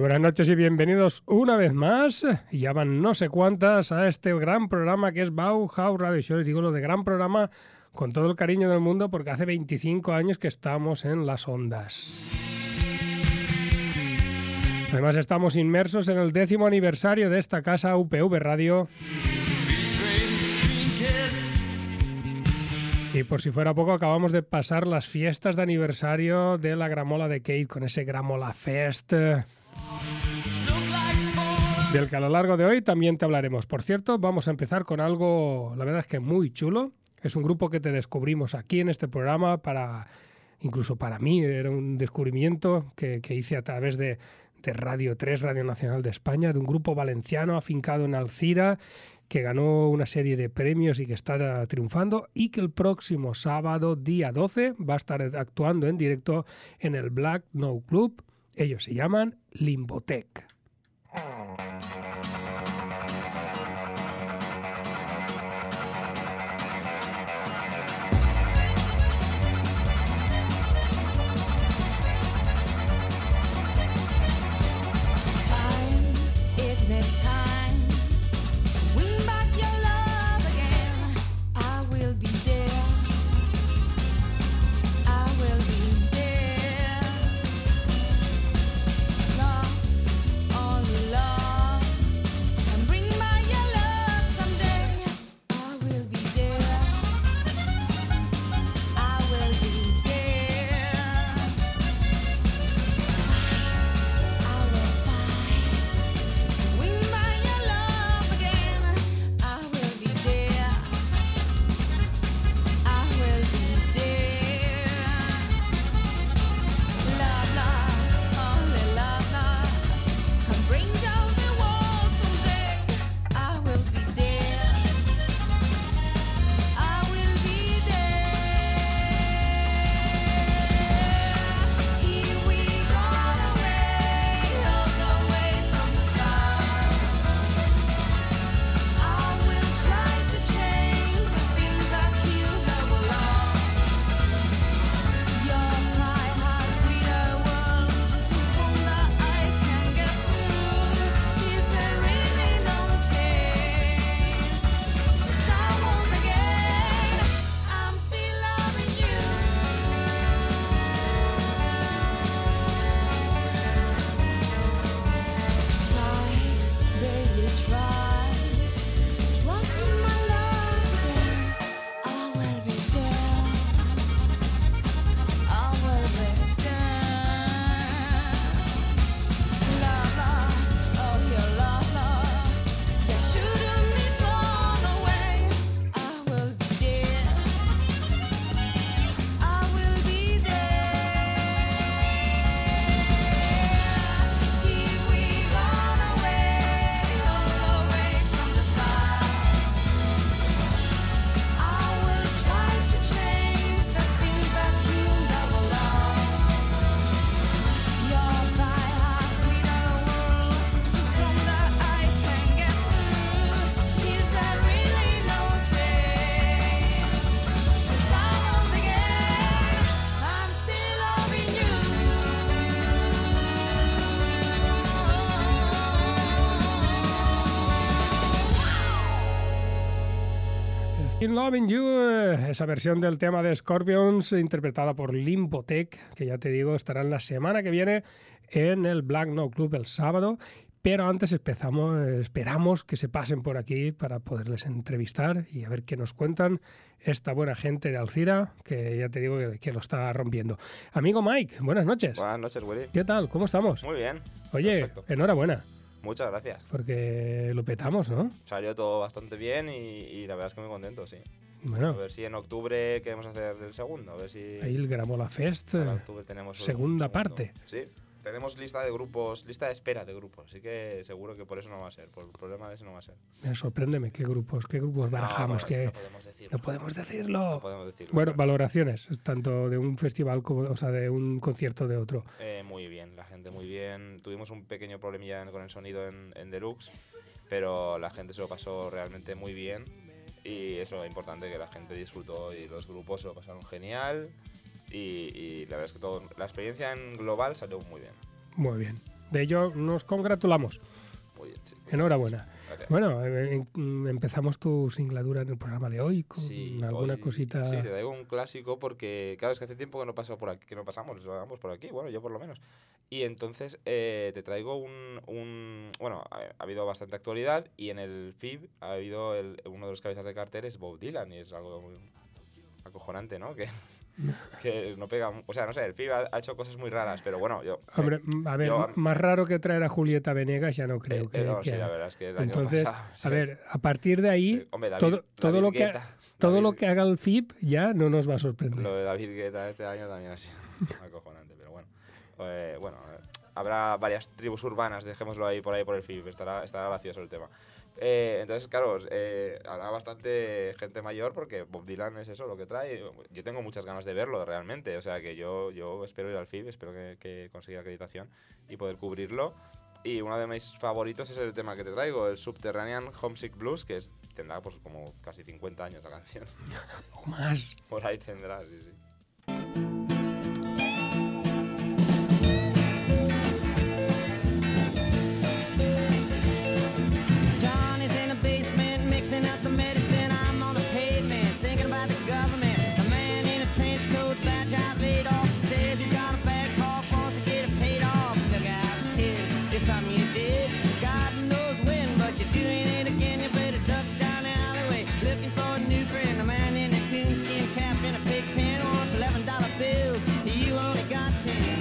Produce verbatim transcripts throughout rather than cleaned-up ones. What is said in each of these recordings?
Buenas noches y bienvenidos una vez más, y ya van no sé cuántas, a este gran programa que es Bauhaus Radio Show. Les digo lo de gran programa con todo el cariño del mundo porque hace veinticinco años que estamos en las ondas. Además estamos inmersos en el décimo aniversario de esta casa U P V Radio. Y por si fuera poco, acabamos de pasar las fiestas de aniversario de la Gramola de Kate con ese Gramola Fest, del que a lo largo de hoy también te hablaremos. Por cierto, vamos a empezar con algo, la verdad es que muy chulo. Es un grupo que te descubrimos aquí en este programa, para incluso para mí era un descubrimiento que, que hice a través de, de Radio tres, Radio Nacional de España, de un grupo valenciano afincado en Alcira, que ganó una serie de premios y que está triunfando, y que el próximo sábado, día doce, va a estar actuando en directo en el Black No Club. Ellos se llaman Limbotech. In Loving You, esa versión del tema de Scorpions interpretada por Limbotech, que ya te digo estarán la semana que viene en el Black No Club el sábado. Pero antes empezamos, esperamos que se pasen por aquí para poderles entrevistar y a ver qué nos cuentan esta buena gente de Alcira, que ya te digo que, que lo está rompiendo. Amigo Mike, buenas noches. Buenas noches, Willy. ¿Qué tal? ¿Cómo estamos? Muy bien. Oye, Perfecto. Enhorabuena. Muchas gracias. Porque lo petamos, ¿no? Salió todo bastante bien y, y la verdad es que muy contento, sí. Bueno. A ver si en octubre queremos hacer el segundo, a ver si... Ahí el Gramola Fest, en octubre tenemos segunda un parte. Sí, tenemos lista de grupos, lista de espera de grupos, así que seguro que por eso no va a ser, por el problema de eso no va a ser. Me sorpréndeme, ¿qué grupos, qué grupos barajamos? No, que no podemos decirlo. no podemos decirlo. No podemos decirlo. Bueno, claro. Valoraciones, tanto de un festival como, o sea, de un concierto de otro. Eh, muy bien, la gente muy bien. Tuvimos un pequeño problemilla con el sonido en, en Deluxe, pero la gente se lo pasó realmente muy bien y es lo importante, que la gente disfrutó y los grupos se lo pasaron genial y, y la verdad es que todo, la experiencia en global salió muy bien. Muy bien, De ello nos congratulamos. Oye, sí, Enhorabuena. gracias. Bueno, eh, em- empezamos tu singladura en el programa de hoy con Sí, alguna hoy- cosita. Sí, te traigo un clásico porque, claro, es que hace tiempo que no paso por aquí, que no pasamos, lo hagamos por aquí, bueno, yo por lo menos. Y entonces eh, te traigo un, un- bueno, ha, ha habido bastante actualidad y en el F I B ha habido el- uno de los cabezas de cartel es Bob Dylan y es algo muy acojonante, ¿no? Que, que no pega, mu- o sea, no sé, el F I B ha, ha hecho cosas muy raras, pero bueno, yo... Hombre, eh, m- a ver, yo- m- más raro que traer a Julieta Venegas ya no creo eh, que, eh, no, que sí, la haga. verdad es que el año Entonces, pasado, sí. a ver, a partir de ahí, Sí, hombre, David- todo, todo, David lo que, Guetta, todo David- lo que haga el F I B ya no nos va a sorprender. Lo de David Guetta este año también ha sido acojonante, pero bueno. Eh, bueno, eh, habrá varias tribus urbanas, dejémoslo ahí por ahí por el F I B, estará, estará gracioso el tema. Eh, entonces, claro, eh, habrá bastante gente mayor porque Bob Dylan es eso lo que trae. Yo tengo muchas ganas de verlo realmente, o sea que yo, yo espero ir al F I B, espero que, que consiga acreditación y poder cubrirlo. Y uno de mis favoritos es el tema que te traigo, el Subterranean Homesick Blues, que es, tendrá pues como casi cincuenta años la canción. O más. Por ahí tendrá, sí, sí. John is in the basement mixing up the medicine. I'm on the pavement thinking about the government. A man in a trench coat, badge out laid off, says he's got a bad cough, wants to get it paid off. Look out, kid, it's something you did. God knows when, but you're doing it again. You better duck down the alleyway, looking for a new friend. A man in a coonskin cap and a pig pen wants eleven dollar bills. You only got ten.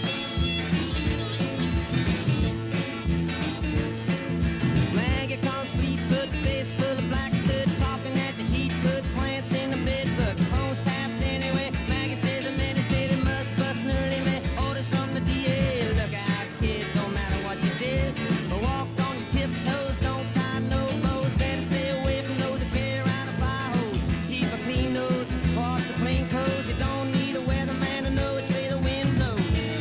Maggie comes fleet-foot, face full of black soot, talking at the heat, put plants in the bedbook. Phone's tapped anyway. Maggie says a man said it must bust an early man. Orders from the D A. Look out, kid, don't matter what you did. Walk on your tiptoes, don't tie no bows. Better stay away from those that carry around a fire hose. Keep a clean nose, wash your plain clothes. You don't need a weatherman to know which way the wind blows.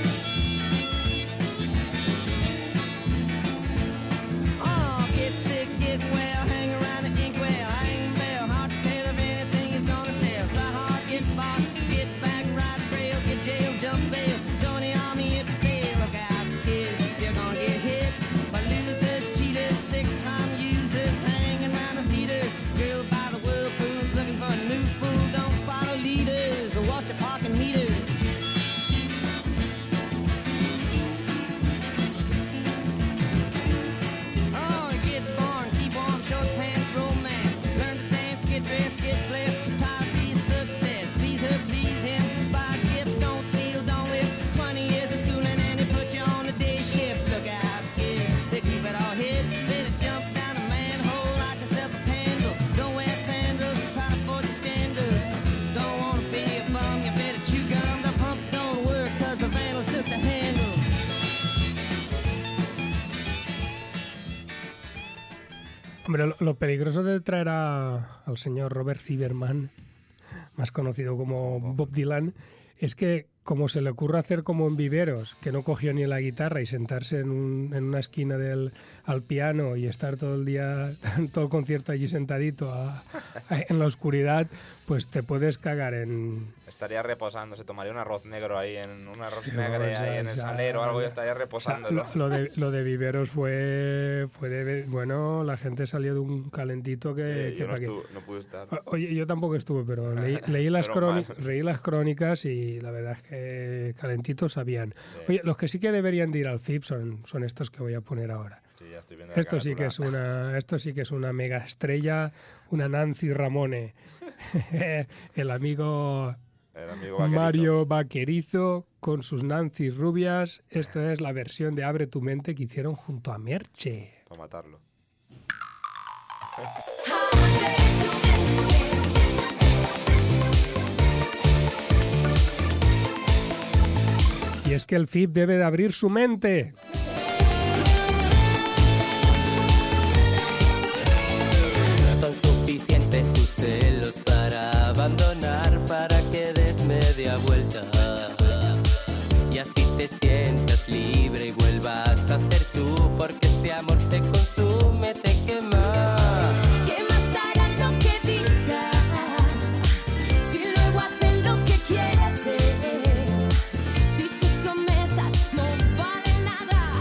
Oh, get sick, get well, hang around the inkwell, hang bell, hard to tell if anything is gonna sell. Fly hard, get bought, get back, ride rail, get jail, jump bail, join the army if you fail. Look out, kid, you're gonna get hit by losers, cheaters, six-time users, hanging around the theaters. Girl by the whirlpools, looking for a new fool, don't follow leaders, or watch your parking meters. Oh, get born, keep warm, short pants, romance. Learn to dance, get dressed, get blessed. Try to be a success. Please her, please him. Buy gifts, don't steal, don't live. Twenty years of schooling and they put you on the day shift. Look out, kid, they keep it all hid. Better jump down a manhole, light yourself a candle. Don't wear sandals, try to forge your scandals. Don't wanna be a bum, you better chew gum. The pump don't work 'cause the vandals took the handle. Hombre, lo, lo peligroso de traer a- al señor Robert Zimmerman, más conocido como Bob Dylan, es que como se le ocurre hacer como en Viveros, que no cogió ni la guitarra y sentarse en, un- en una esquina del, al piano y estar todo el día, todo el concierto allí sentadito a- a- en la oscuridad, pues te puedes cagar en... Estaría reposando, se tomaría un arroz negro ahí, en un arroz Sí, negro o sea, ahí en o el sea, salero o algo y estaría O sea, reposándolo. lo, lo de, lo de Viveros fue, fue de... Bueno, la gente salió de un calentito que... Sí, que yo no, pa' qué. estuve- no pude estar. O- Oye, yo tampoco estuve, pero leí, leí las Menos cróni- mal. leí las crónicas y la verdad es que calentitos sabían. Sí, Oye, los que sí que deberían de ir al F I B son, son estos que voy a poner ahora. sí, ya estoy viendo la Esto sí que es carátula. una, esto sí que es una mega estrella, una Nancy Ramone, el amigo El amigo vaquerizo. Mario Vaquerizo con sus Nancy rubias. Esto es la versión de Abre tu mente que hicieron junto a Merche. Para matarlo. Y es que el F I B debe de abrir su mente. Son suficientes sus celos para abandonar, para que des media vuelta y así te sientas libre y vuelvas a ser tú, porque este amor se consume, te quema. ¿Qué más hará lo que diga? Si luego hacen lo que quieren. Si sus promesas no valen nada.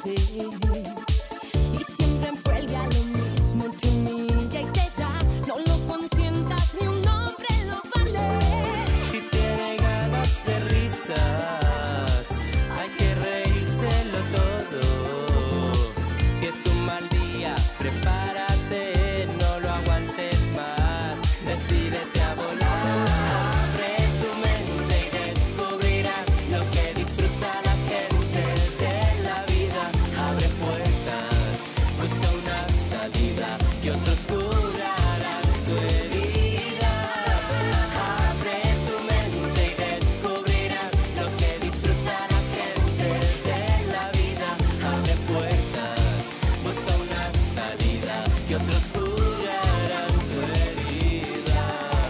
veces. Y siempre cuelga lo mismo, te humilla y te da. No lo consientas, ni un hombre lo vale. Si tiene ganas de risas, hay que reírselo todo. Si es un mal día, prepárate, no lo aguantes más. Decídete a volar. Abre tu mente y descubrirás lo que disfruta la gente de la vida. Abre puertas, busca una salida y otros curarán tu herida. Abre tu mente y descubrirás lo que disfruta la gente de la vida. Abre puertas, busca una salida y otros curarán tu herida.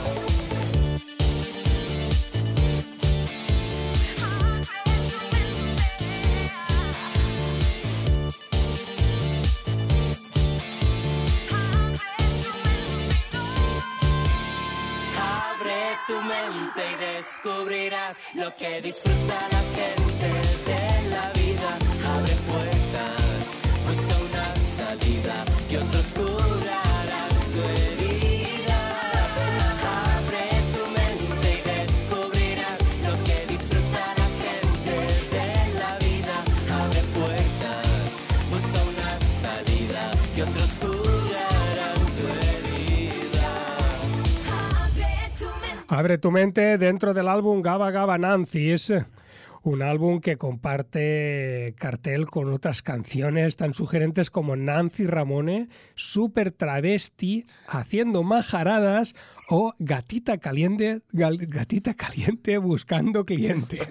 Abre tu mente y descubrirás lo que disfruta la gente de la vida. Abre puertas, busca una salida y otros curarán tu herida. Abre tu mente y descubrirás lo que disfruta la gente de la vida. Abre puertas, busca una salida y otros curarán tu herida. Abre tu mente. Abre tu mente dentro del álbum Gaba Gaba Nancy. Es un álbum que comparte cartel con otras canciones tan sugerentes como Nancy Ramone, Super Travesti, Haciendo Majaradas o Gatita Caliente, gal- Gatita Caliente buscando cliente.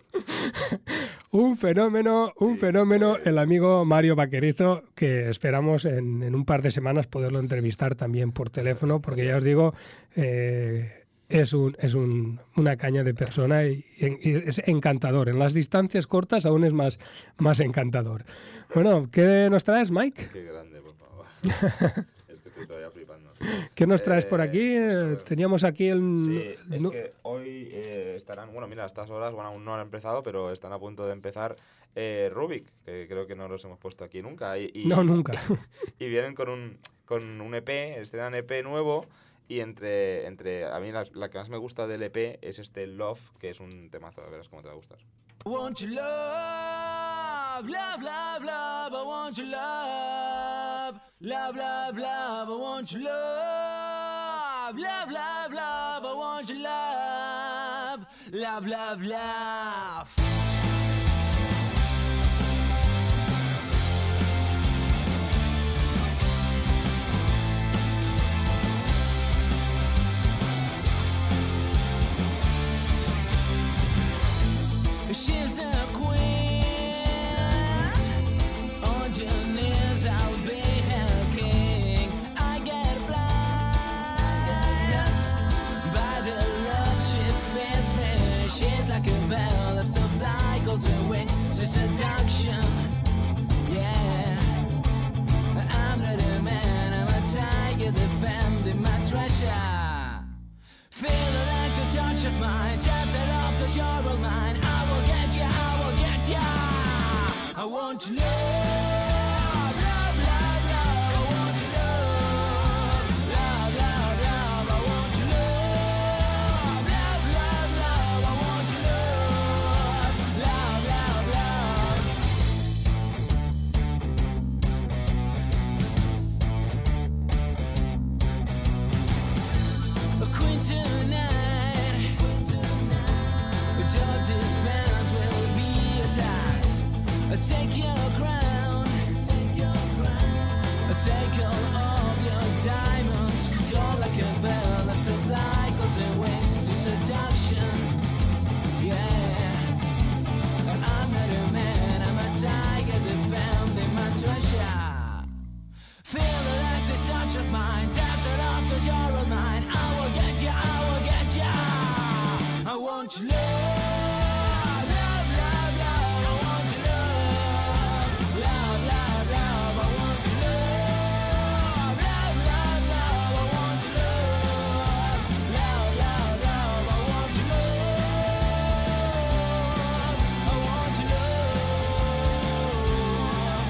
un fenómeno, un fenómeno, el amigo Mario Vaquerizo, que esperamos en, en un par de semanas poderlo entrevistar también por teléfono, porque ya os digo, eh, es, un, es un, una caña de persona y, y es encantador. En las distancias cortas aún es más, más encantador. Bueno, ¿qué nos traes, Mike? Qué grande, por favor. Es que estoy todavía flipando. ¿Qué nos traes por Eh, aquí? pues, a Eh, ver. Teníamos aquí el... Sí, es no- que hoy eh, estarán, bueno, mira, a estas horas, bueno, aún no han empezado, pero están a punto de empezar eh, Rubik, que creo que no los hemos puesto aquí nunca. Y, y- No, nunca. Y vienen con un, con un E P, estrenan E P nuevo, y entre, entre a mí la, la que más me gusta del E P es este Love, que es un temazo, a verás cómo te va a gustar. Want your love, love, love, love, I want your love, love, love, love, I want your love, love, love, love, I want your love, love, love, love. She's a queen. On your knees, I'll be her king. I get blind by the love she fits me. She's like a bell of supply, golden wings, she's seduction. Yeah, I'm not a man, I'm a tiger defending my treasure. Feeling like the touch of mine, just it off cause you're all mine. I will get you, I will get you. I want your love, love, love, love. I want your love, love, love, love. I want your love, love, love, love. I want your love, love, love, love. A queen tonight, your defense will be attacked. Take your crown, take all of your diamonds. You're like a bell of supply, golden wings to seduction. Yeah, I'm not a man, I'm a tiger defending my treasure. Feeling like the touch of mine, dance it up cause you're all mine. I will get you, I will get you. I want your love, love, love, love. I want your love, love, love, love. I want your love, love, love, love. I want your love, love, love, love. I want your love, I want your love.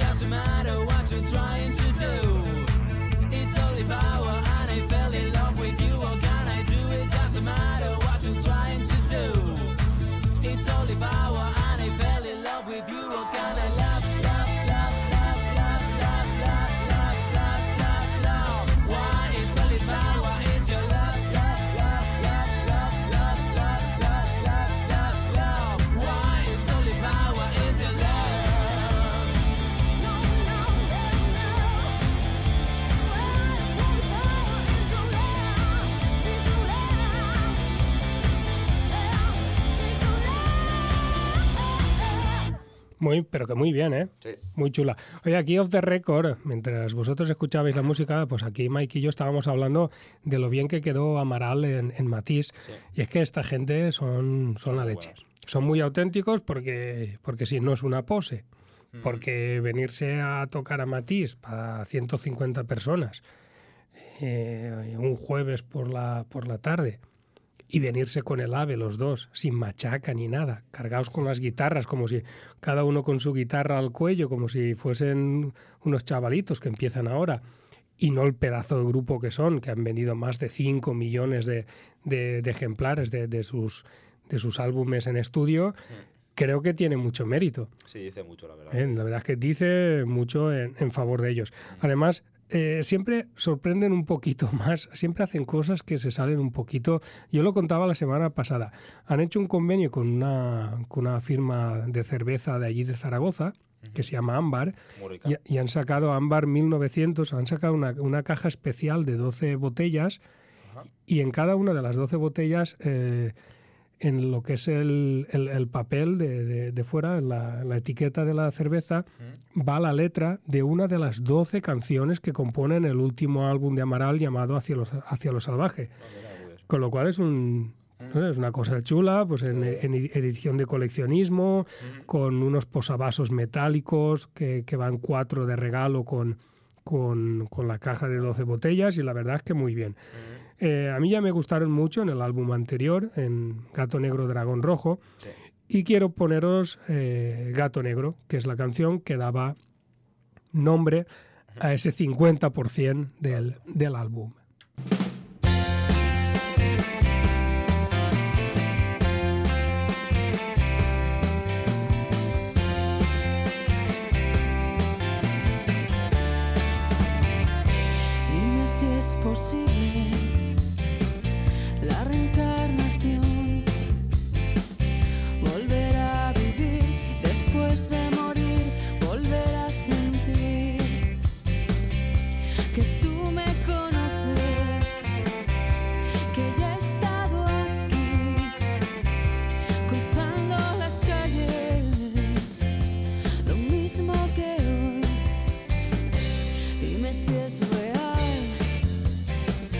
doesn't matter what you're trying to do. It's only power and I fell in love with you. What can I do? It doesn't matter what you're trying to do. It's only power and I fell in love with you. What can I love, love, love, love, love, love, love, love, love, love, love? Why? It's only power. It's your love, love, love, love, love, love, love, love, love, love, love. Why? It's only power. It's your love. Muy, pero que muy bien, ¿eh? Sí. Muy chula. Oye, aquí off the record, mientras vosotros escuchabais la música, pues aquí Mike y yo estábamos hablando de lo bien que quedó Amaral en, en Matisse. Sí. Y es que esta gente son, son la Muy leche. buenos. Son muy auténticos porque, porque sí, no es una pose. Mm. Porque venirse a tocar a Matisse para ciento cincuenta personas eh, un jueves por la, por la tarde y venirse con el AVE los dos, sin machaca ni nada, cargados con las guitarras, como si cada uno con su guitarra al cuello, como si fuesen unos chavalitos que empiezan ahora, y no el pedazo de grupo que son, que han vendido más de cinco millones de, de, de ejemplares de, de, sus, de sus álbumes en estudio. Creo que tiene mucho mérito. Sí, dice mucho, la verdad. ¿eh? La verdad es que dice mucho en, en favor de ellos. Además, eh, siempre sorprenden un poquito más, siempre hacen cosas que se salen un poquito. Yo lo contaba la semana pasada. Han hecho un convenio con una, con una firma de cerveza de allí de Zaragoza, que se llama Ámbar, Muy rica. y, y han sacado Ámbar mil novecientos, han sacado una, una caja especial de doce botellas, Ajá. y en cada una de las doce botellas, eh, en lo que es el, el, el papel de, de, de fuera, en la, la etiqueta de la cerveza, va la letra de una de las doce canciones que componen el último álbum de Amaral llamado Hacia lo, Hacia lo Salvaje. Ah, mira, curioso. Con lo cual es un... no sé, es una cosa chula, pues en, en edición de coleccionismo, con unos posavasos metálicos que, que van cuatro de regalo con, con, con la caja de doce botellas, y la verdad es que muy bien. Eh, a mí ya me gustaron mucho en el álbum anterior, en Gato Negro, Dragón Rojo, Sí. y quiero poneros eh, Gato Negro, que es la canción que daba nombre a ese cincuenta por ciento del, del álbum. Dime si es posible la reencarnación, volver a vivir después de morir, volver a sentir que tú me conoces, que ya he estado aquí, cruzando las calles, lo mismo que hoy. Dime si es real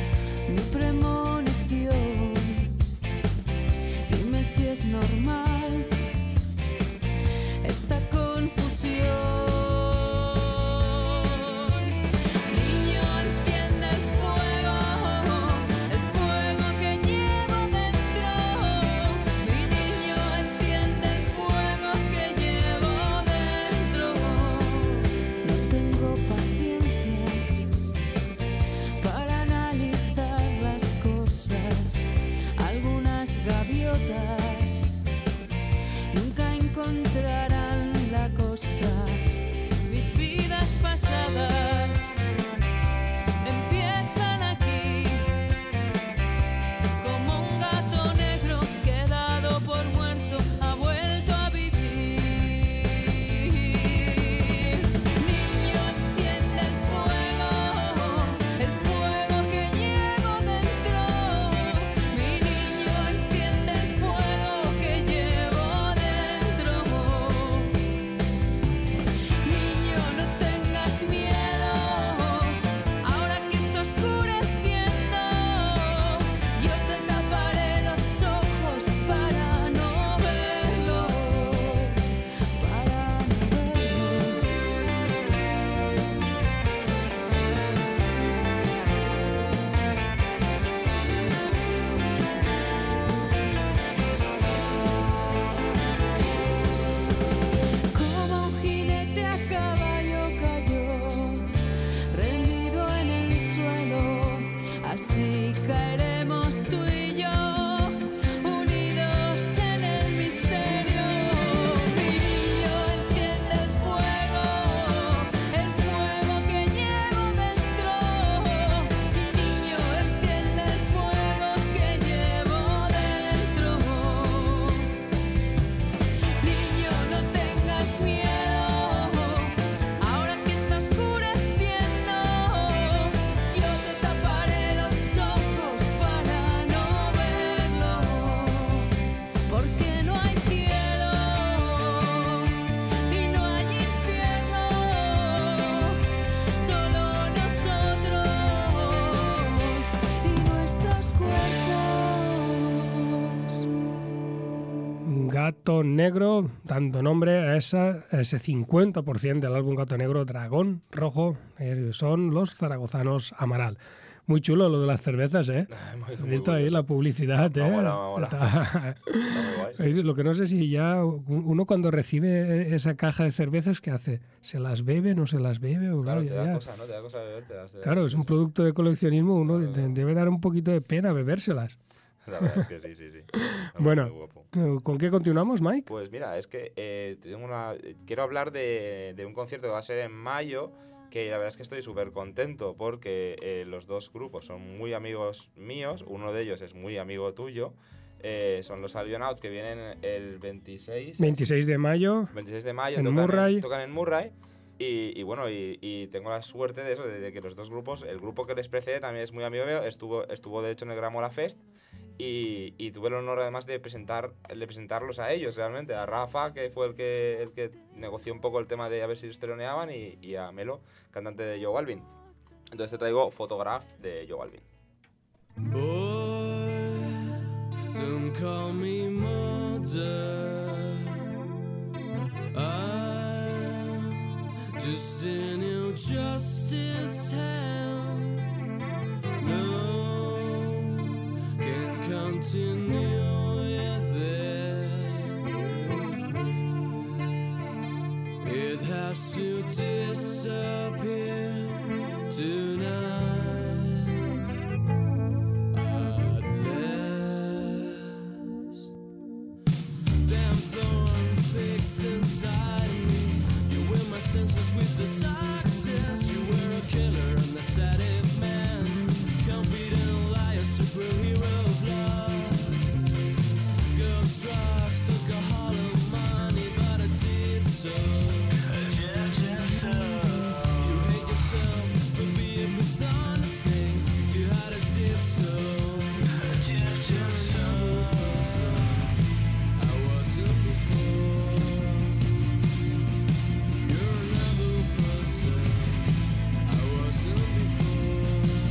Gato Negro, dando nombre a, esa, a ese cincuenta por ciento del álbum Gato Negro, Dragón Rojo, eh, son los zaragozanos Amaral. Muy chulo lo de las cervezas, ¿eh? Muy- ¿Has muy visto ahí curioso. la publicidad, Me eh? mola, me mola. Está- Está muy guay. Lo que no sé si ya uno cuando recibe esa caja de cervezas, ¿qué hace? ¿Se las bebe, no se las bebe? O Claro, claro, te ya- da ya- cosa, ¿no? Te da cosa bebértelas. te da claro, es un cosa. producto de coleccionismo, uno Claro, de- claro. debe dar un poquito de pena bebérselas. La verdad es que sí, sí, sí. Está muy- Bueno. muy guapo. ¿Con qué continuamos, Mike? Pues mira, es que eh, tengo una, quiero hablar de, de un concierto que va a ser en mayo, que la verdad es que estoy súper contento porque eh, los dos grupos son muy amigos míos, uno de ellos es muy amigo tuyo, eh, son los Albionauts que vienen el veintiséis, veintiséis de mayo. veintiséis de mayo, en tocan, Murray. En, tocan en Murray. Y, y bueno, y, y tengo la suerte de eso, de, de que los dos grupos, el grupo que les precede también es muy amigo mío, estuvo, estuvo de hecho en el Gramola Fest y, y tuve el honor además de presentar de presentarlos a ellos realmente, a Rafa, que fue el que, el que negoció un poco el tema de a ver si los teloneaban, y, y a Melo, cantante de Joe Alvin. Entonces te traigo Photograph de Joe Alvin. Boy, don't call me mother. I'm just in your justice hand. No, can continue with this. It has to disappear tonight. At last, damn thorn fixed inside me. You win my senses with the success. You were a killer and a sedative man. Confident liar, superhero of love. Girls, drugs, alcohol, and money, but I did so. You hate yourself for being with honesty. You had a dip so. You're a noble person. I wasn't before. You're a noble person. I wasn't before.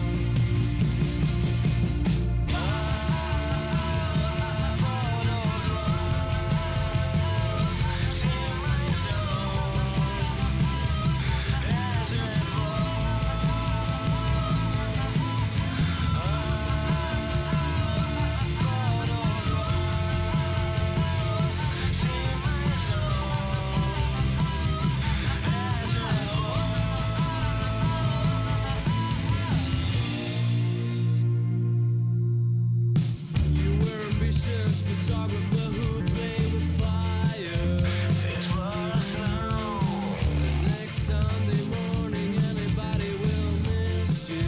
You were ambitious photographer who played with fire. It was snow. Next Sunday morning, anybody will miss you.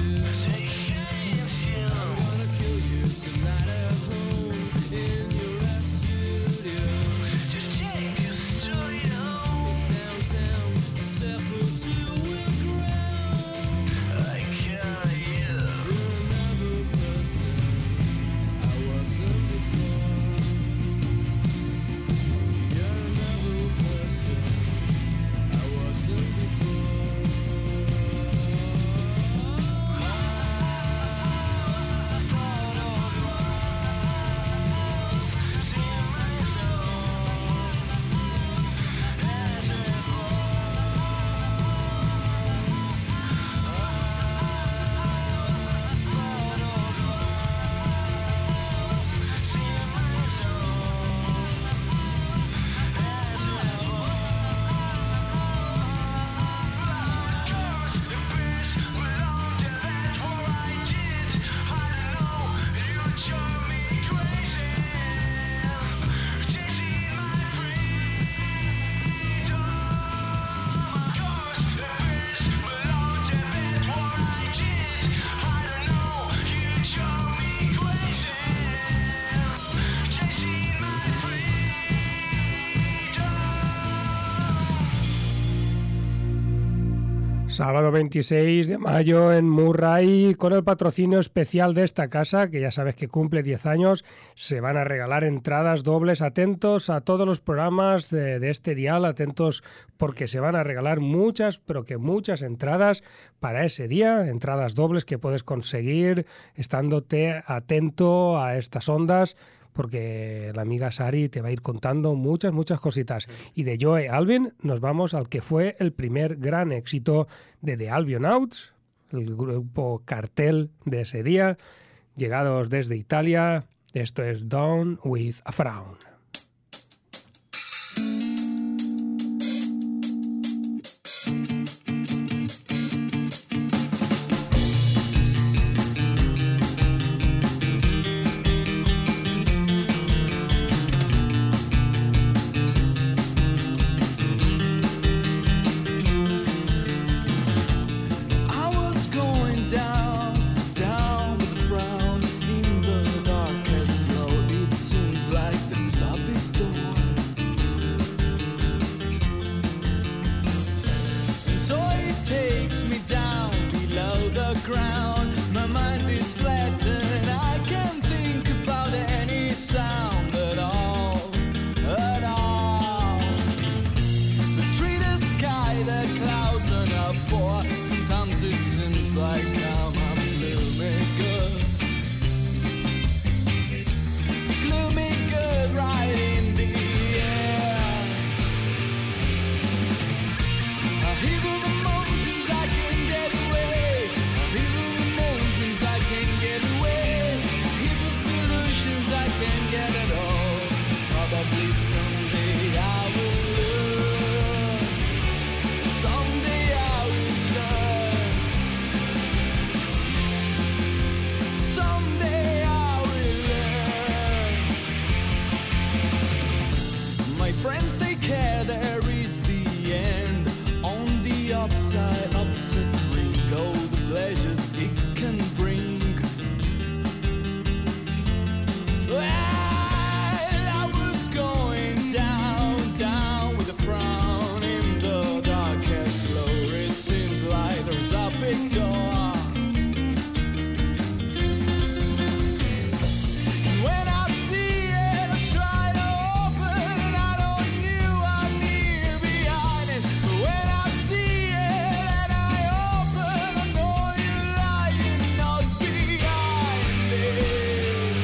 I'm gonna kill you tonight at home in your studio. Downtown, separate to a ground. You're another person. I wasn't before. You're another person. I wasn't before. Sábado veintiséis de mayo en Murray, con el patrocinio especial de esta casa, que ya sabes que cumple diez años, se van a regalar entradas dobles. Atentos a todos los programas de, de este dial, atentos porque se van a regalar muchas, pero que muchas entradas para ese día, entradas dobles que puedes conseguir estándote atento a estas ondas, porque la amiga Sari te va a ir contando muchas, muchas cositas. Y de Joe Alvin nos vamos al que fue el primer gran éxito de The Albionauts, el grupo cartel de ese día, llegados desde Italia. Esto es Down with a Frown. I was going down, down with a frown in the darkest flow. It seems like there's a big door, and so it takes me down below the ground. My mind is flattened, I can't think about any sound at all, at all. The tree, the sky, the clouds are not for. Sometimes it seems like I'm a gloomy good, gloomy good right in the air. A heap of emotions I can get away, a heap of emotions I can get away, a heap of solutions I can get at all. Probably someday I will learn, someday I will learn, someday I will learn. My friends, take care, there is the end. On the upside, upset ring, go the pleasures it can bring. Well, I was going down, down with a frown in the darkest floor. It seems like there's a big door. When I see it, I try to open, and I don't knew I'm near behind it. When I see it and I open, I know you're lying not behind it.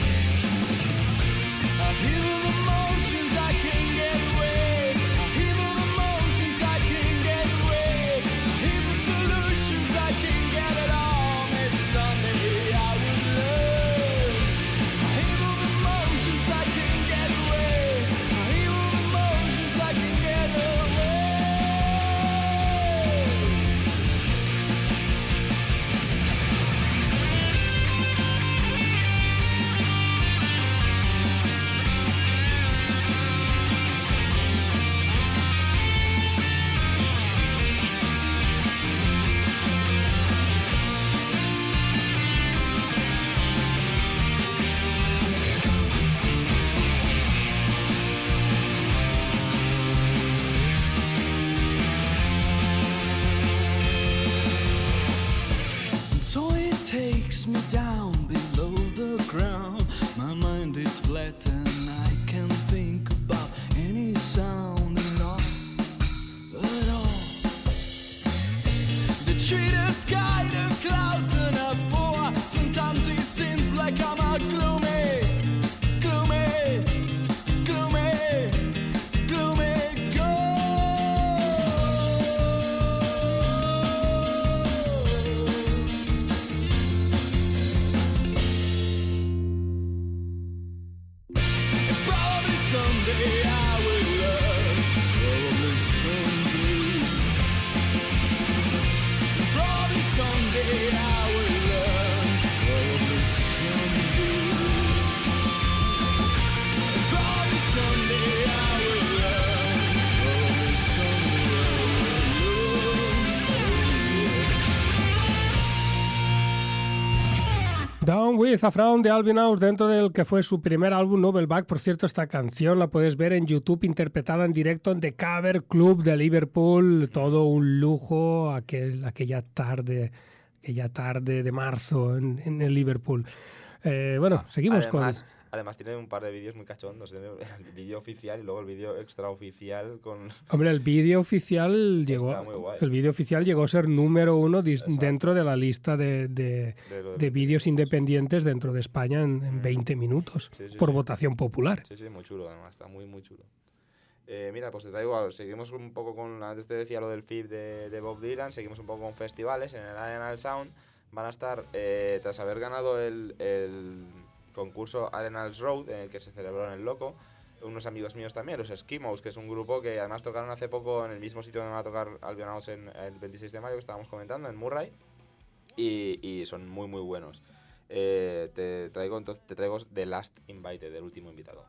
A heap of emotions I can get away, a heap of emotions I can get away, a heap of solutions I can get it all. Maybe someday I will learn. A heap of emotions I can get away, a heap of emotions I can get away. And so it takes me down below the ground. My mind is flat and I can't think about any sound at all, at all. The tree, the sky, the clouds and a four. Sometimes it seems like I'm a gloomy, gloomy, gloomy, gloomy ghost. Probably someday I will learn. Probably someday. Probably someday I will learn. Probably someday. Probably someday I will learn. Probably someday I will learn. Down with a Frown de Albionauts, dentro del que fue su primer álbum Novelback. Por cierto, esta canción la puedes ver en YouTube interpretada en directo en The Cover Club de Liverpool. Todo un lujo aquel, aquella tarde, aquella tarde de marzo en, en el Liverpool. Eh, bueno, seguimos Además, Además tiene un par de vídeos muy cachondos. Tiene el vídeo oficial y luego el vídeo extraoficial con... Hombre, el vídeo oficial llegó, muy guay. el vídeo oficial llegó a ser número uno dis- Exacto. dentro de la lista de, de, de, lo de vídeos minutos. independientes dentro de España en, en Mm. veinte minutos, Sí, sí, por sí. votación popular. Sí, sí, muy chulo además, está muy, muy chulo. Eh, mira, pues te traigo, seguimos un poco con, antes te decía lo del F I B de, de Bob Dylan, seguimos un poco con festivales. En el Arenal Sound van a estar, eh, tras haber ganado el, el concurso Arenals Road, en el que se celebró en El Loco, unos amigos míos también, los Eskimos, que es un grupo que además tocaron hace poco en el mismo sitio donde van a tocar Albionauts en el veintiséis de mayo, que estábamos comentando, en Murray, y, y son muy, muy buenos. Eh, te traigo entonces te traigo The Last Invited, del último invitado.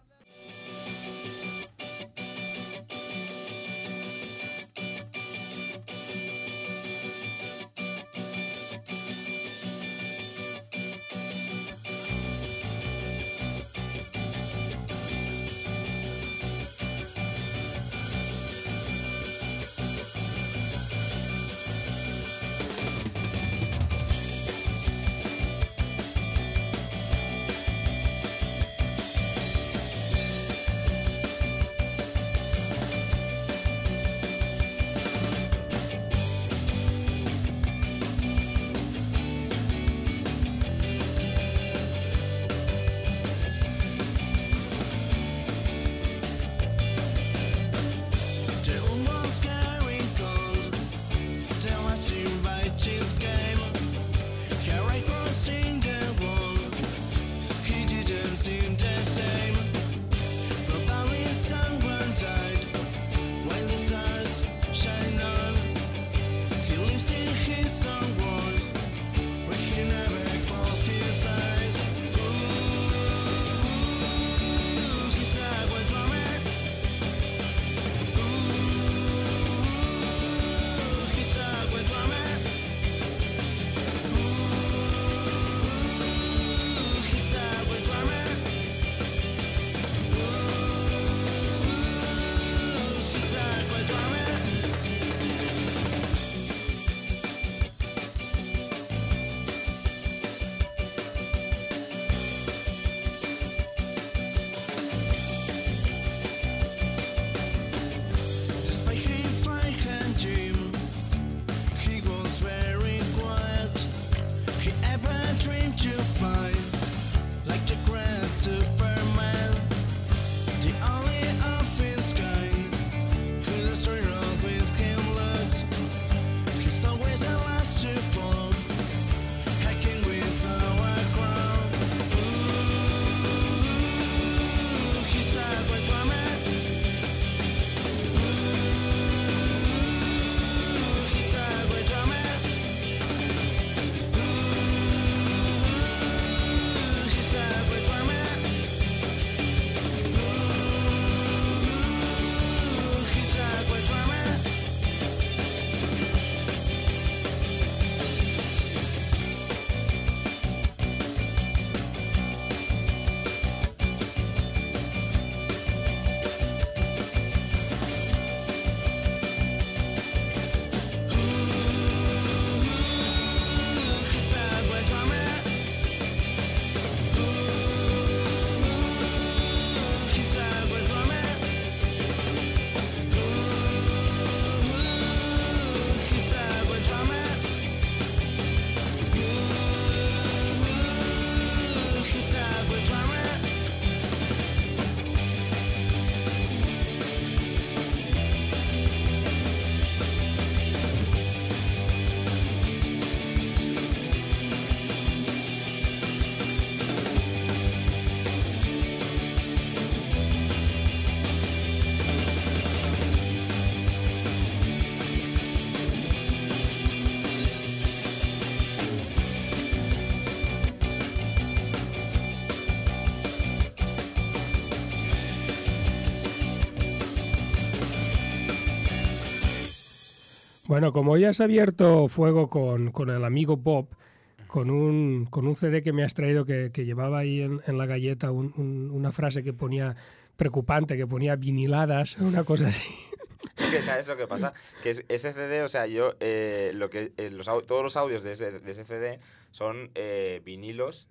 Bueno, como ya has abierto fuego con, con el amigo Bob, con un, con un C D que me has traído que, que llevaba ahí en, en la galleta un, un, una frase que ponía preocupante, que ponía viniladas, una cosa así. Es que, ¿sabes lo que pasa? Que es- ese C D, o sea, yo, eh, lo que, eh, los au- todos los audios de ese, de ese C D son eh, vinilos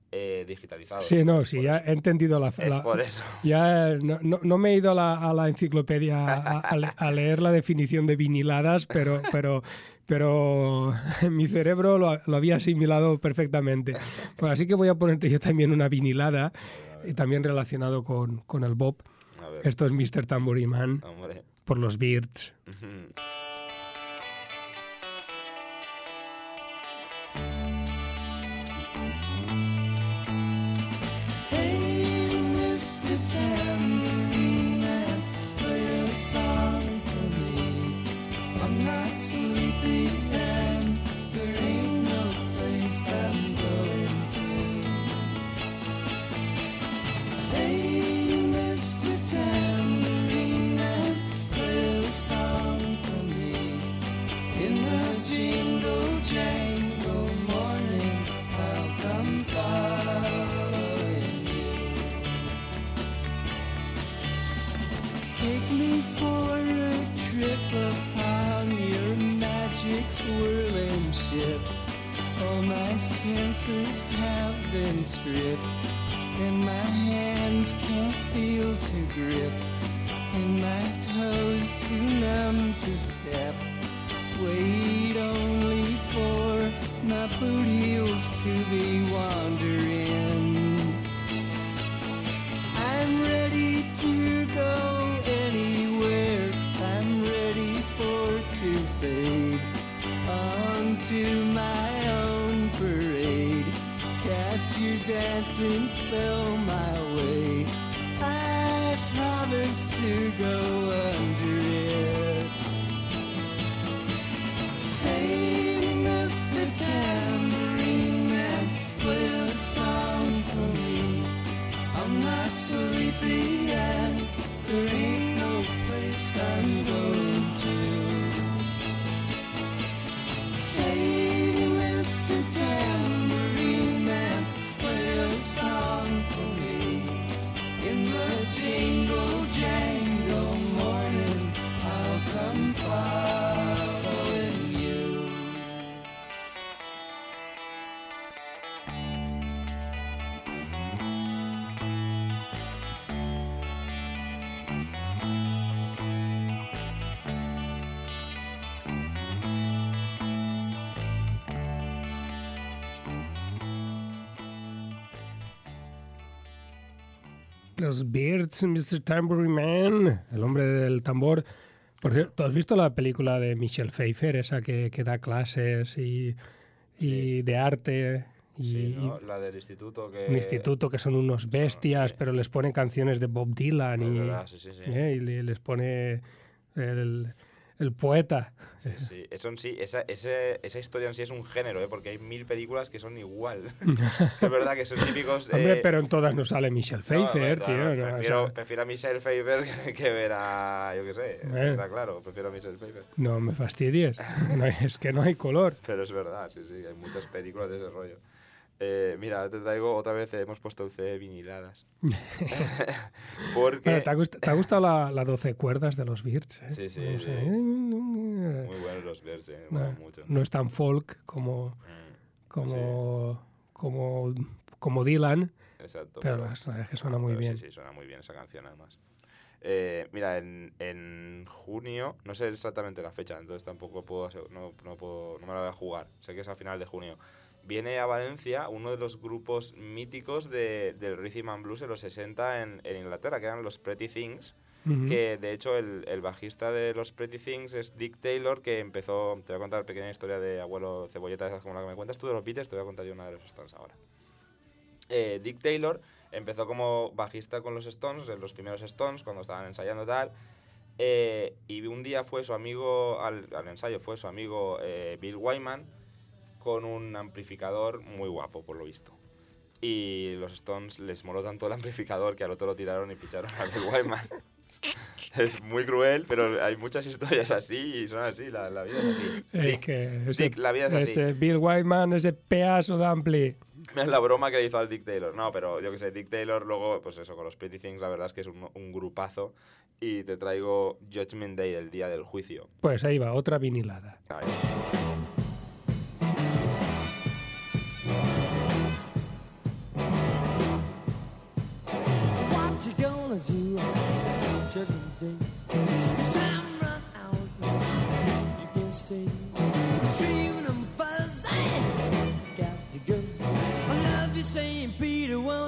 eh, digitalizados. Sí, no, Es sí, por ya eso. he entendido la... Es la- por eso. Ya no, no- no me he ido a la, a la enciclopedia a, a le- a leer la definición de viniladas, pero, pero, pero mi cerebro lo, lo había asimilado perfectamente. Pues así que voy a ponerte yo también una vinilada, y también relacionado con, con el Bob. A ver, Esto es mister Tambourine Man hombre. por los Beards. Hey, mister Tambourine Man, play a song for me. I'm not sleepy and there ain't no place I'm going to. Hey, mister Tambourine Man, play a song for me. In the jingle jangle morning, I'll come following you. Take me for a trip upon your magic swirling ship. All my senses have been stripped, and my hands can't feel to grip, and my toes too numb to step. Wait only for my boot heels to be wandering. I'm ready to go anywhere. I'm ready for to fade onto my own parade. Cast your dancing spell my way. I promise to go under it. Hey, mister Tambourine Man, play a song for me. I'm not sleepy and there ain't no place I'm going to. Hey, mister Tambourine Man, play a song for me. In the jingle jangle morning, I'll come following you. Los Beards, mister Tambourine Man, el hombre del tambor. Por cierto, ¿tú has visto la película de Michelle Pfeiffer, esa que, que da clases y, y de arte? Y, Sí, ¿no? La del instituto que... un instituto que son unos bestias, sí. pero les pone canciones de Bob Dylan Es y, verdad, sí, sí, sí. ¿eh? y le- les pone el, el poeta. Sí, eso en sí, esa, ese- esa historia en sí es un género, ¿eh? Porque hay mil películas que son igual. Es verdad que son típicos... Hombre, eh, pero en todas no sale Michelle no, Pfeiffer, no, tío. no, ¿no? O prefiero, sea, prefiero a Michelle Pfeiffer que- que ver a... yo qué sé, Eh. está claro, prefiero a Michelle Pfeiffer. no me fastidies. No hay- es que no hay color. Pero es verdad, sí, sí, hay muchas películas de ese rollo. Eh, mira, te traigo otra vez, eh, hemos puesto el C D viniladas. Porque... Bueno, ¿te, ha gust- te ha gustado la, la doce cuerdas de los Beards? ¿eh? Sí, sí, O sí. sea, Muy buenos los Bears, eh, no, molan mucho. no es tan folk como, Mm, como, como, como Dylan, exacto. pero la verdad es que suena muy pero bien. Sí, sí, suena muy bien esa canción además. Eh, mira, en, en junio, no sé exactamente la fecha, entonces tampoco puedo, asegu- no, no, puedo, no me la voy a jugar, sé que es a final de junio. Viene a Valencia uno de los grupos míticos de, del Rhythm and Blues en los sesenta en, en Inglaterra, que eran los Pretty Things, Ujú. que de hecho el, el bajista de los Pretty Things es Dick Taylor, que empezó, te voy a contar una pequeña historia de abuelo cebolleta, esas como la que me cuentas tú de los Beatles, te voy a contar yo una de los Stones ahora. Eh, Dick Taylor empezó como bajista con los Stones, en los primeros Stones, cuando estaban ensayando tal, eh, y un día fue su amigo, al, al ensayo fue su amigo eh, Bill Wyman, con un amplificador muy guapo, por lo visto. Y los Stones les moló tanto el amplificador que al otro lo tiraron y picharon a Bill Wyman. Es muy cruel, pero hay muchas historias así y son así, la, la vida es así. Es Dick, que ese, Dick, la vida es así. ese Bill Wyman, ese pedazo de ampli. Es la broma que le hizo al Dick Taylor. No, pero yo que sé, Dick Taylor luego, pues eso, con los Pretty Things, la verdad es que es un, un grupazo. Y te traigo Judgment Day, el día del juicio. Pues ahí va, otra vinilada. Ahí.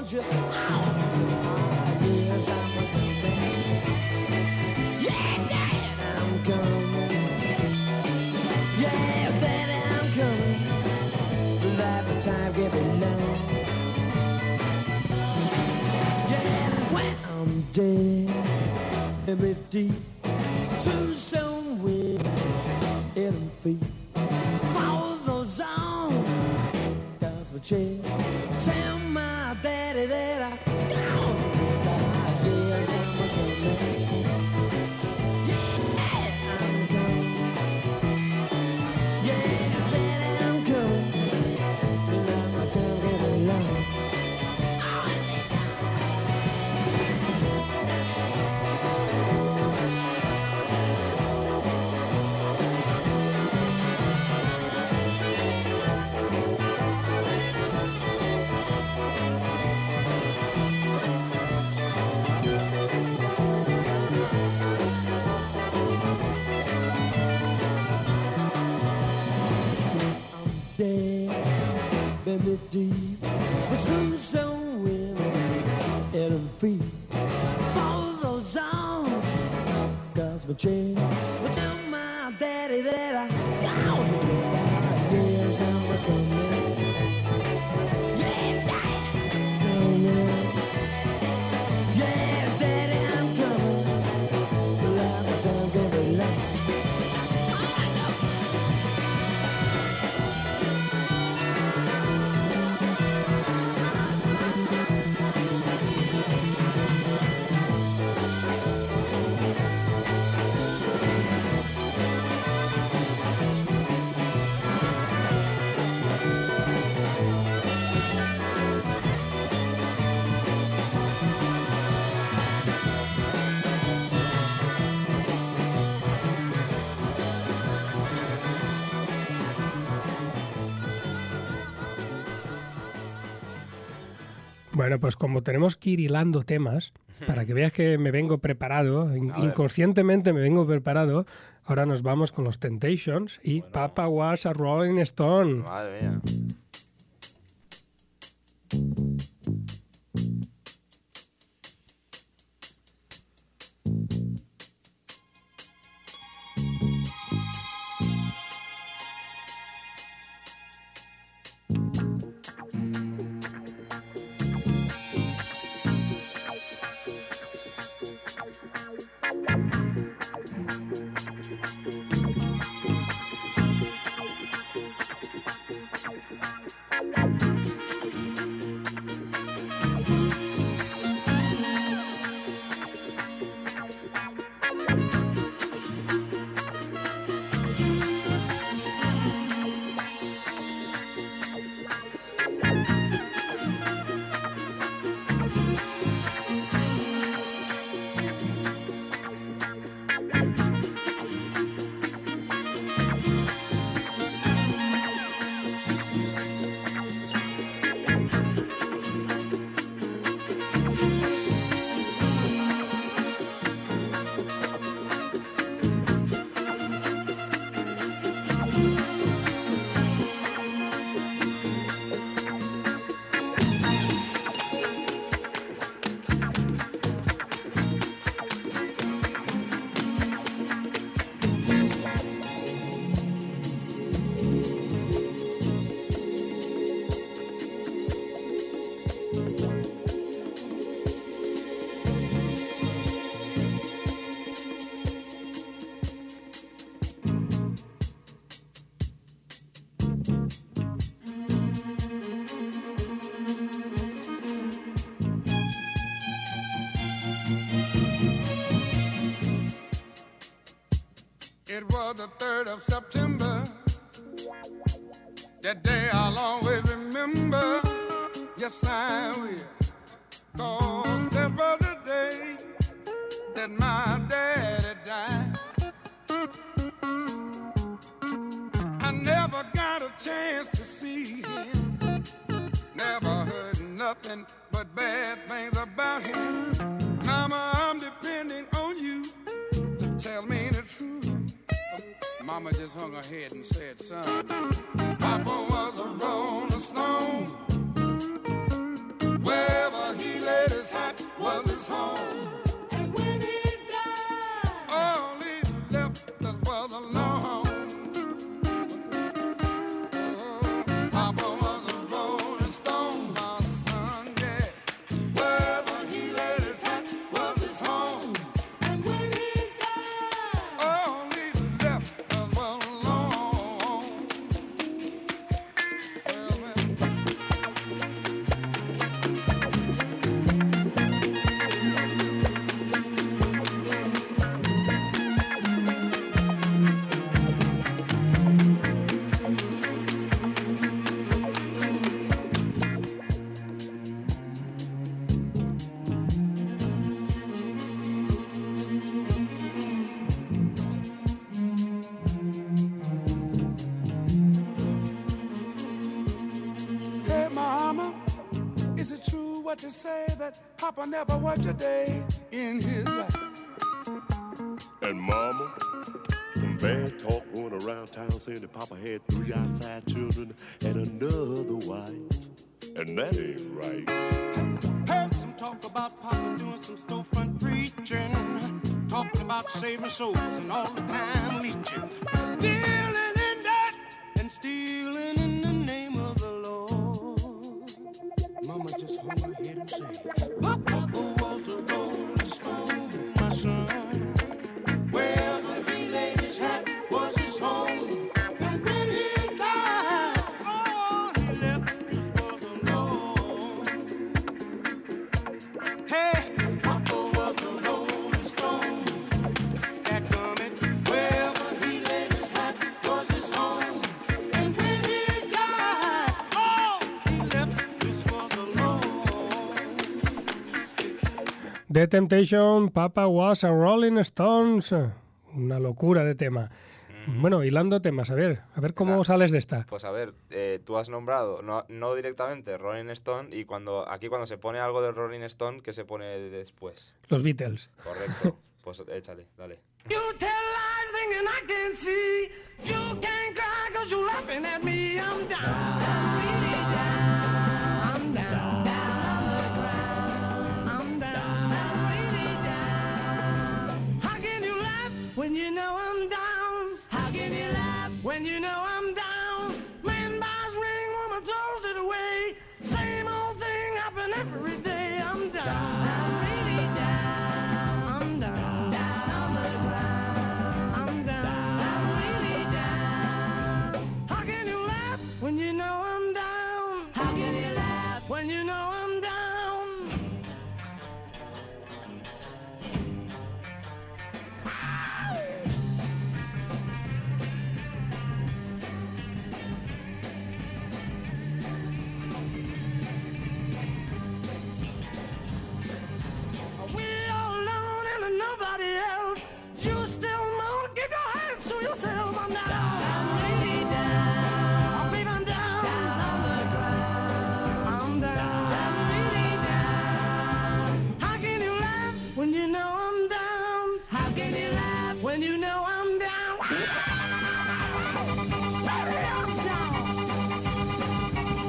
told you. Oh, yes, I'm a coming. Yeah, Dad, I'm coming. Yeah, Daddy, I'm coming. Life and time get me long. Yeah, when I'm dead, let me deep to somewhere in them feet. Follow those on, does my chair. Tell my daddy that I gone. Yes, I'm a coming. Yeah, I'm coming. Yeah, daddy, I'm coming. Let my time get me long. Baby deep, the truth so women at them feet. Follow those on, cause my chain. Tell my daddy that I gone. Yes, I'm a coming. Yeah, daddy, coming. Yeah, daddy, I'm coming. Like my time can be long. Bueno, pues como tenemos que ir hilando temas, para que veas que me vengo preparado, in- A ver. inconscientemente me vengo preparado, ahora nos vamos con los Temptations y Bueno. Papa Was a Rolling Stone. Madre mía. It was the third of September. That day I'll always remember. Yes, I will. 'Cause that was the day that my daddy died. I never got a chance to see him. Never heard nothing but bad things about him. Mama, I'm depending on you to tell me the truth. Mama just hung her head and said, son, Papa was a rolling stone. Wherever what you say that Papa never worked a day in his life. And Mama, some bad talk going around town saying that Papa had three outside children and another wife. And that ain't right. Heard some talk about Papa doing some storefront preaching, talking about saving souls and all the time leeching, dealing in that and stealing in the name of the Lord. Mama just hung her head and said, Papa was a rolling stone, my son. Wherever he laid his hat was his home. And when he died, all he left us was alone. Hey, Papa was a rolling stone. That comment, wherever he laid his hat was his home. And when he died, all he left us was alone. The Temptation, Papa Was a Rolling Stones. Una locura de tema. Bueno, hilando temas, a ver, a ver cómo Nada. sales de esta. Pues a ver, eh, tú has nombrado, no, no directamente Rolling Stone, y cuando aquí cuando se pone algo de Rolling Stone, ¿qué se pone después? Los Beatles. Correcto. Pues échale, dale. You tell lies thinking I can see. You can't cry cause you're laughing at me. I'm down, I'm really down. I'm down, down on the ground. I'm down, I'm really down. How can you laugh when you know I'm down? How can you laugh when you know I'm down? Man buys ring, woman throws it away. Same old thing happen every day. I'm down, I'm really down. I'm down, down on the ground. I'm down, I'm really down. How can you laugh when you know I'm down? How can you laugh when you know I'm down? We all alone and nobody else. You still moan, keep your hands to yourself. I'm down, I'm really down. Oh, babe, I'm down, down on the ground. I'm down, I'm really down. How can you laugh when you know I'm down? How can you laugh when you know I'm down? Baby, I'm down.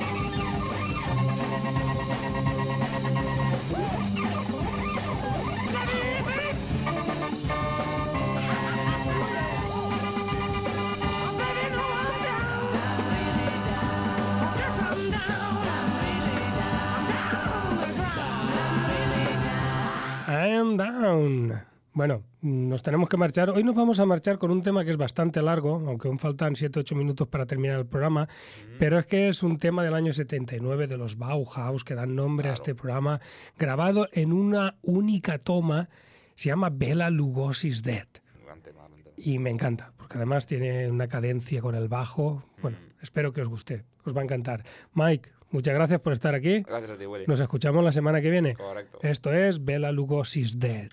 Oh, baby, no, I'm down. I'm really down. Yes, I'm down. I'm really down. I'm down on the ground. I'm really down. I am down. Bueno, nos tenemos que marchar. Hoy nos vamos a marchar con un tema que es bastante largo, aunque aún faltan siete ocho minutos para terminar el programa, pero es que es un tema del año setenta y nueve de los Bauhaus que dan nombre a este programa, grabado en una única toma, se llama Bela Lugosi's Dead. Gran tema, gran tema. Y me encanta, porque además tiene una cadencia con el bajo. Bueno, espero que os guste, os va a encantar. Mike, muchas gracias por estar aquí. Gracias a ti, Willy. Nos escuchamos la semana que viene. Correcto. Esto es Bela Lugosi's Dead.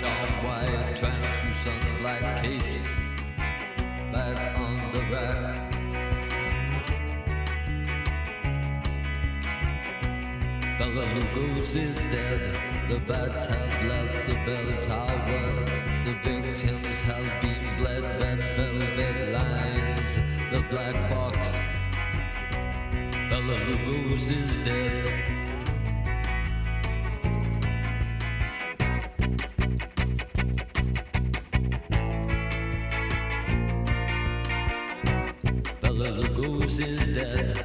White on white, translucent black capes, back on the rack. Bela Lugos is dead, the bats have left the bell tower. The victims have been bled, red velvet lines, the black box. Bela Lugos is dead. Bela Lugos is dead.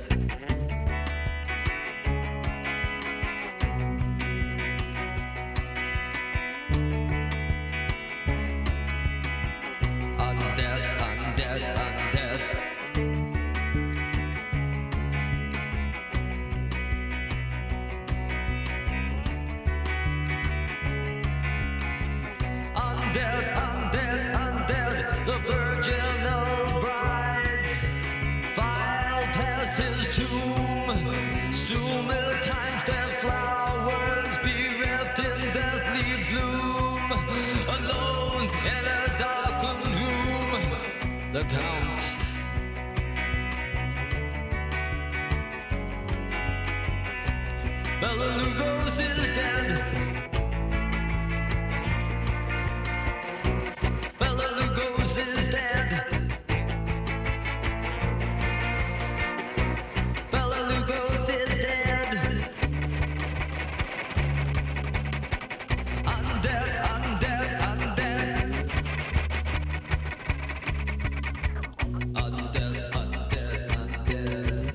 Bela Lugos is dead. Bela Lugos is dead. Bela Lugos is dead. Undead, undead, undead. Undead, undead, undead.